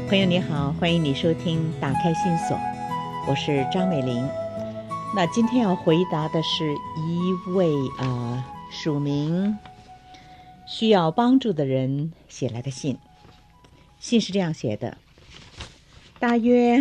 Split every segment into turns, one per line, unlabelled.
朋友你好，欢迎你收听打开心锁，我是张美玲。那今天要回答的是一位署名需要帮助的人写来的信。信是这样写的：大约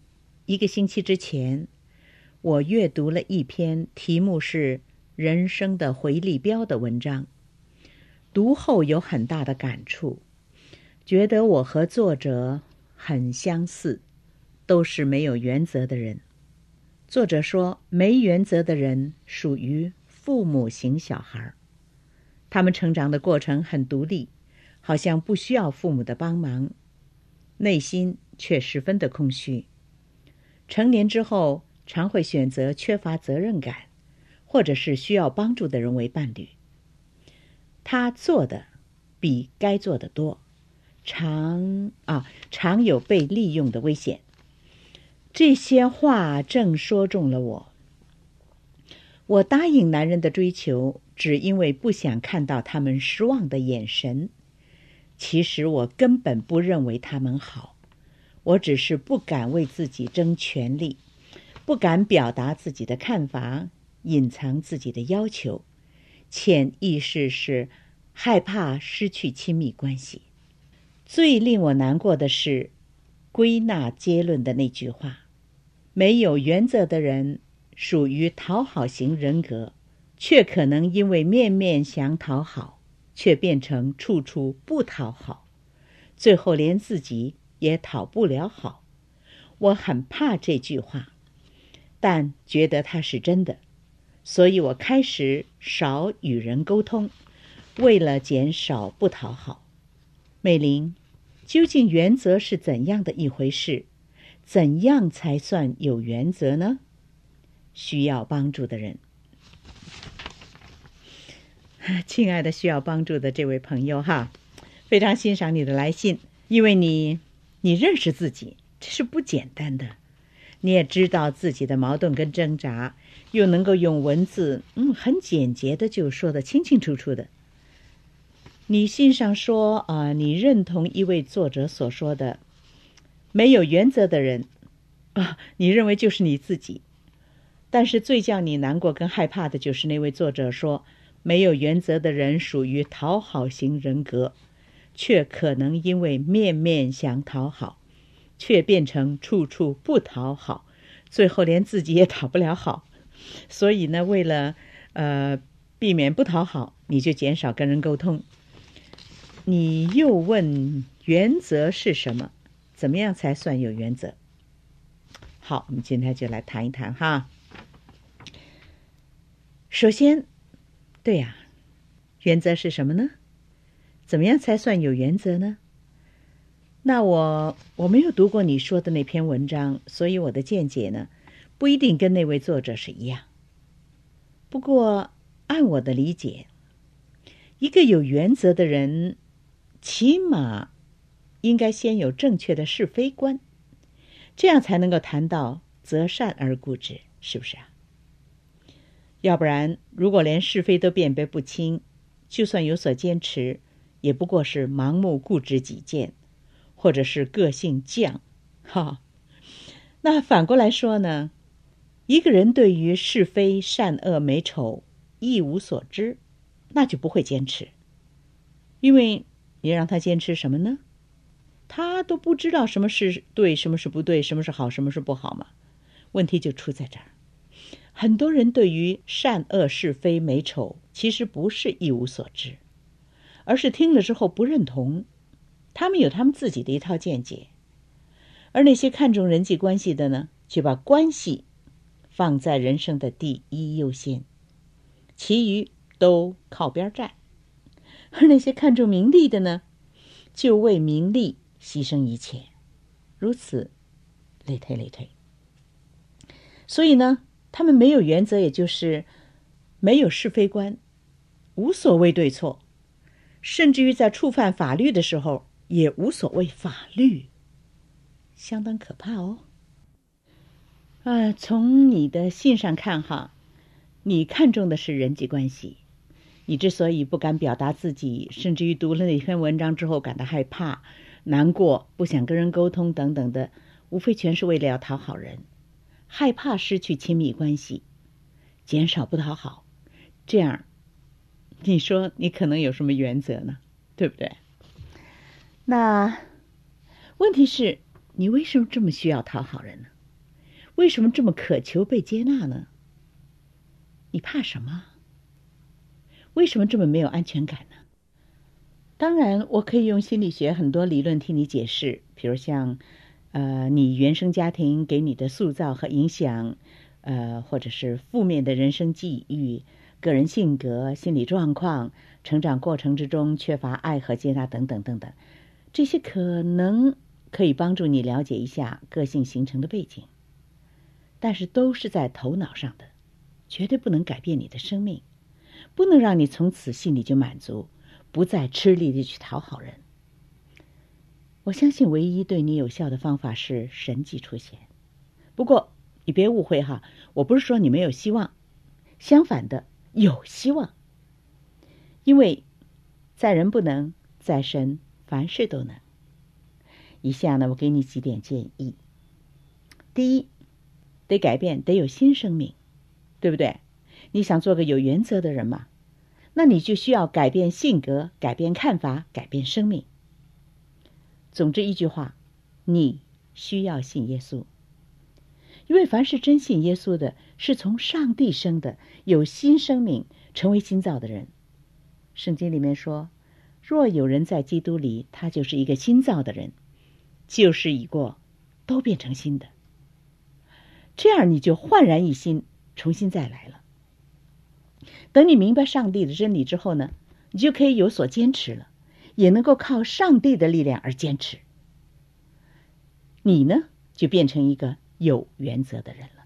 1个星期之前，我阅读了一篇题目是人生的回力镖的文章，读后有很大的感触，觉得我和作者很相似，都是没有原则的人。作者说，没原则的人属于父母型小孩，他们成长的过程很独立，好像不需要父母的帮忙，内心却十分的空虚。成年之后，常会选择缺乏责任感，或者是需要帮助的人为伴侣。他做的比该做的多，常有被利用的危险。这些话正说中了我。我答应男人的追求，只因为不想看到他们失望的眼神。其实我根本不认为他们好，我只是不敢为自己争权利，不敢表达自己的看法，隐藏自己的要求，潜意识是害怕失去亲密关系。最令我难过的是归纳结论的那句话：没有原则的人属于讨好型人格，却可能因为面面想讨好，却变成处处不讨好，最后连自己也讨不了好。我很怕这句话，但觉得它是真的，所以我开始少与人沟通，为了减少不讨好。美玲，究竟原则是怎样的一回事？怎样才算有原则呢？需要帮助的人。亲爱的需要帮助的这位朋友哈，非常欣赏你的来信，因为你认识自己，这是不简单的。你也知道自己的矛盾跟挣扎，又能够用文字很简洁的就说得清清楚楚的。你信上说你认同一位作者所说的，没有原则的人你认为就是你自己。但是最叫你难过跟害怕的就是那位作者说，没有原则的人属于讨好型人格，却可能因为面面想讨好，却变成处处不讨好，最后连自己也讨不了好。所以呢，为了避免不讨好，你就减少跟人沟通。你又问原则是什么？怎么样才算有原则？好，我们今天就来谈一谈哈。首先，对呀，原则是什么呢？怎么样才算有原则呢？那我没有读过你说的那篇文章，所以我的见解呢，不一定跟那位作者是一样。不过，按我的理解，一个有原则的人，起码应该先有正确的是非观，这样才能够谈到择善而固执，是不是啊？要不然，如果连是非都辨别不清，就算有所坚持，也不过是盲目固执己见，或者是个性犟。那反过来说呢，一个人对于是非善恶美丑一无所知，那就不会坚持。因为你让他坚持什么呢？他都不知道什么是对，什么是不对，什么是好，什么是不好嘛。问题就出在这儿。很多人对于善恶是非美丑，其实不是一无所知，而是听了之后不认同，他们有他们自己的一套见解。而那些看重人际关系的呢，却把关系放在人生的第一优先，其余都靠边站。而那些看重名利的呢，就为名利牺牲一切，如此类推。所以呢，他们没有原则，也就是没有是非观，无所谓对错，甚至于在触犯法律的时候也无所谓法律，相当可怕哦。从你的信上看哈，你看重的是人际关系，你之所以不敢表达自己，甚至于读了那篇文章之后感到害怕， 难过、不想跟人沟通等等的，无非全是为了要讨好人，害怕失去亲密关系，减少不讨好，这样你说你可能有什么原则呢？对不对？那问题是，你为什么这么需要讨好人呢？为什么这么渴求被接纳呢？你怕什么？为什么这么没有安全感呢？当然，我可以用心理学很多理论替你解释，比如像你原生家庭给你的塑造和影响，或者是负面的人生际遇、个人性格、心理状况、成长过程之中缺乏爱和接纳等等等等，这些可能可以帮助你了解一下个性形成的背景，但是都是在头脑上的，绝对不能改变你的生命，不能让你从此心里就满足，不再吃力地去讨好人。我相信唯一对你有效的方法是神迹出现。不过你别误会哈，我不是说你没有希望，相反的，有希望。因为在人不能，在神凡事都能。以下呢，我给你几点建议。第一，得改变，得有新生命，对不对？你想做个有原则的人嘛，那你就需要改变性格，改变看法，改变生命。总之一句话，你需要信耶稣。因为凡是真信耶稣的，是从上帝生的，有新生命，成为新造的人。圣经里面说，若有人在基督里，他就是一个新造的人，旧事已过，都变成新的。这样你就焕然一新，重新再来了。等你明白上帝的真理之后呢，你就可以有所坚持了，也能够靠上帝的力量而坚持。你呢，就变成一个有原则的人了。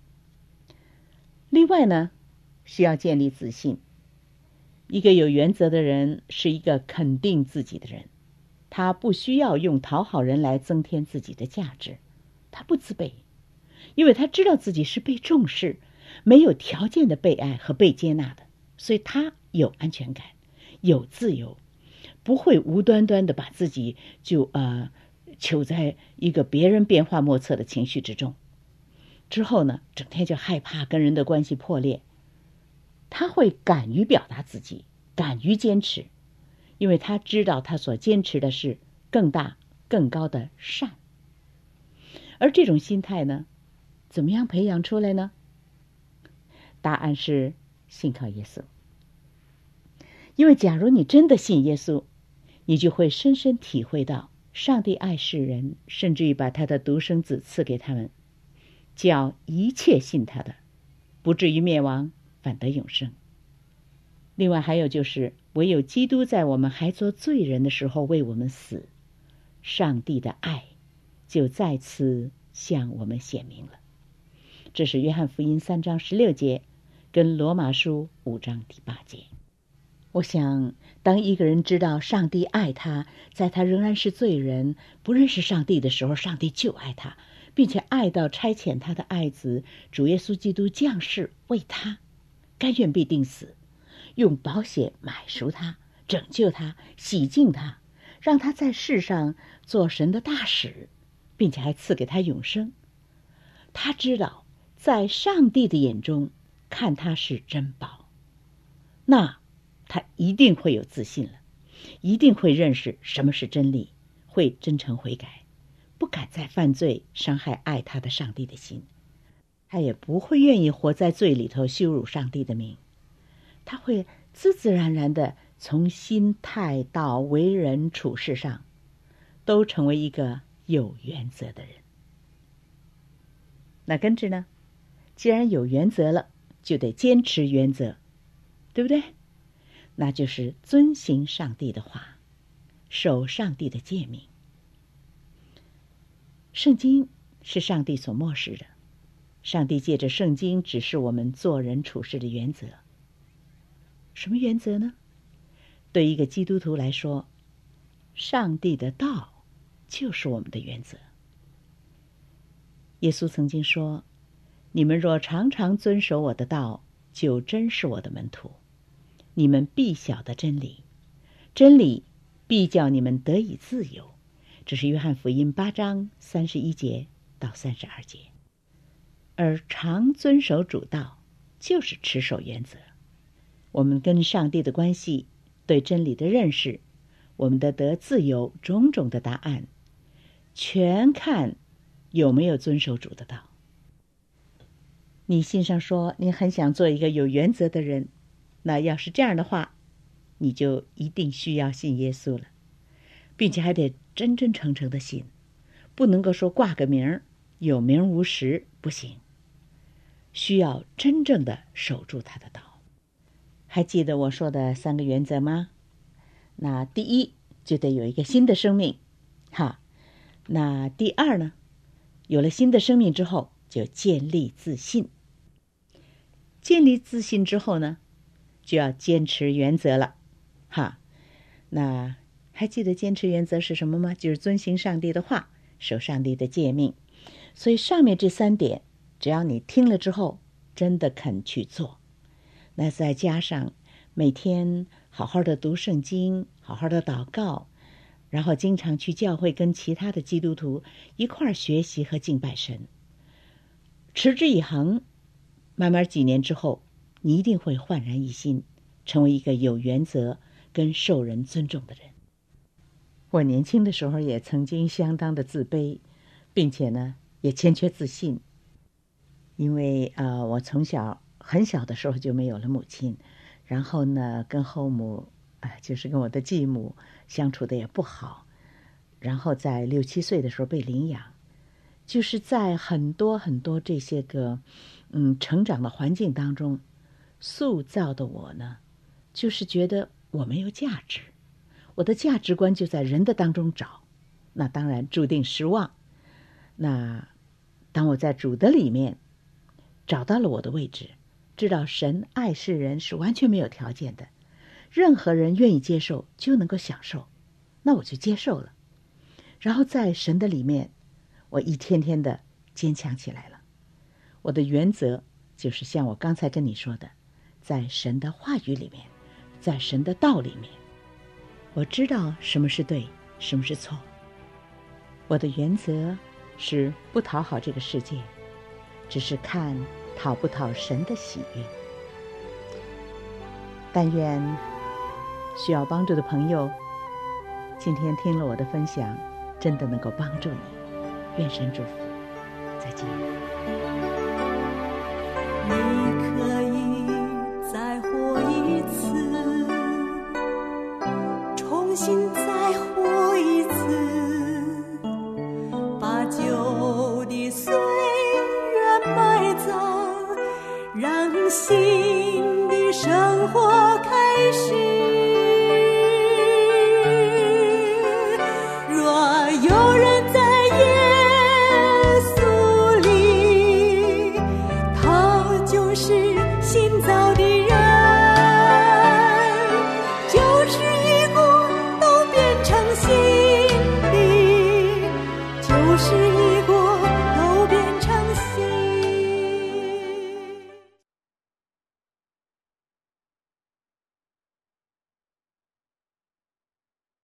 另外呢，需要建立自信。一个有原则的人是一个肯定自己的人，他不需要用讨好人来增添自己的价值，他不自卑，因为他知道自己是被重视，没有条件的被爱和被接纳的，所以他有安全感，有自由，不会无端端的把自己就囚在一个别人变化莫测的情绪之中。之后呢，整天就害怕跟人的关系破裂。他会敢于表达自己，敢于坚持，因为他知道他所坚持的是更大更高的善。而这种心态呢，怎么样培养出来呢？答案是信靠耶稣。因为假如你真的信耶稣，你就会深深体会到上帝爱世人，甚至于把他的独生子赐给他们，叫一切信他的不至于灭亡，反得永生。另外还有就是，唯有基督在我们还做罪人的时候为我们死，上帝的爱就再次向我们显明了。这是约翰福音3章16节跟罗马书5章第8节。我想，当一个人知道上帝爱他，在他仍然是罪人，不认识上帝的时候，上帝就爱他，并且爱到差遣他的爱子主耶稣基督降世为他，甘愿被钉死，用宝血买赎他，拯救他，洗净他，让他在世上做神的大使，并且还赐给他永生。他知道在上帝的眼中看他是珍宝，那他一定会有自信了，一定会认识什么是真理，会真诚悔改，不敢再犯罪伤害爱他的上帝的心，他也不会愿意活在罪里头羞辱上帝的名。他会自自然然的从心态到为人处事上都成为一个有原则的人。那跟着呢，既然有原则了，就得坚持原则，对不对？那就是遵行上帝的话，守上帝的诫命。圣经是上帝所默示的，上帝借着圣经指示我们做人处事的原则。什么原则呢？对一个基督徒来说，上帝的道就是我们的原则。耶稣曾经说，你们若常常遵守我的道，就真是我的门徒，你们必晓得真理，真理必叫你们得以自由， 这是约翰福音8章31节到32节。而常遵守主道，就是持守原则。我们跟上帝的关系，对真理的认识，我们的得自由种种的答案，全看有没有遵守主的道。你信上说你很想做一个有原则的人，那要是这样的话，你就一定需要信耶稣了，并且还得真真诚诚的信，不能够说挂个名，有名无实，不行。需要真正的守住他的道。还记得我说的3个原则吗？那第一，就得有一个新的生命，那第二呢，有了新的生命之后，就建立自信。建立自信之后呢，就要坚持原则了，那还记得坚持原则是什么吗？就是遵行上帝的话，守上帝的诫命。所以上面这3点，只要你听了之后真的肯去做，那再加上每天好好的读圣经，好好的祷告，然后经常去教会跟其他的基督徒一块儿学习和敬拜神，持之以恒，慢慢几年之后，你一定会焕然一新，成为一个有原则跟受人尊重的人。我年轻的时候也曾经相当的自卑，并且呢也欠缺自信，因为我从小很小的时候就没有了母亲，然后呢跟后母就是跟我的继母相处的也不好，然后在6、7岁的时候被领养，就是在很多很多这些个成长的环境当中塑造的我呢，就是觉得我没有价值，我的价值观就在人的当中找，那当然注定失望。那当我在主的里面找到了我的位置，知道神爱世人是完全没有条件的，任何人愿意接受就能够享受，那我就接受了。然后在神的里面，我一天天的坚强起来了。我的原则就是像我刚才跟你说的，在神的话语里面，在神的道里面，我知道什么是对，什么是错。我的原则是不讨好这个世界，只是看讨不讨神的喜悦。但愿需要帮助的朋友，今天听了我的分享，真的能够帮助你。愿神祝福，再见。
你可以再活一次，重新再